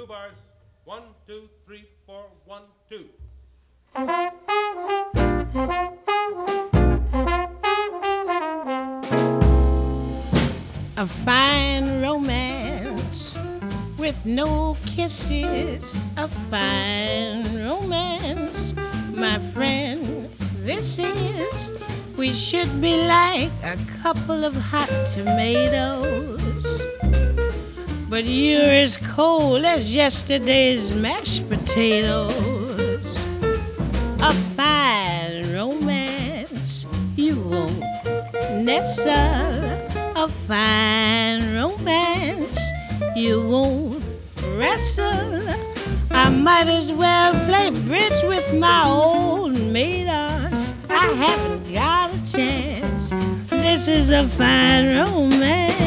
Two bars. 1, 2, 3, 4, 1, 2. A fine romance with no kisses. A fine romance, my friend, this is. We should be like a couple of hot tomatoes, but you're as cold as yesterday's mashed potatoes. A fine romance you won't nestle. A fine romance you won't wrestle. I might as well play bridge with my old maidens. I haven't got a chance. This is a fine romance.